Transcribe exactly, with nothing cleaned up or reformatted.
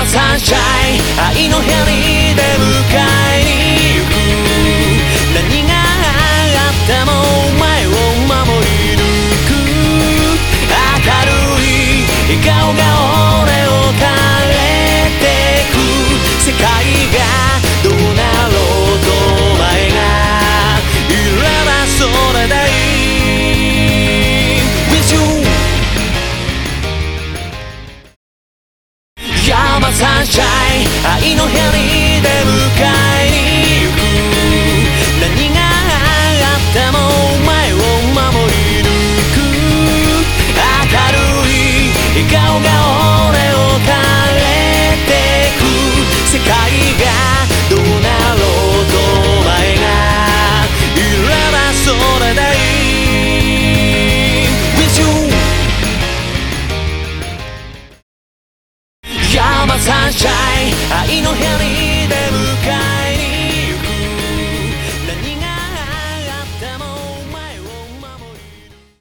山サンシャイン愛の部屋に出迎えに行く何があってもお前を守り抜く明るい笑顔が俺を変えてく世界がどうなろうとお前がいればそれでいい With you 山サンシャイン愛の部屋に出迎えに行く何があってもお前を守り抜く明るい笑顔が俺を変えてく世界がどうなろうとお前がいればそれでいい With you 山サンシャイン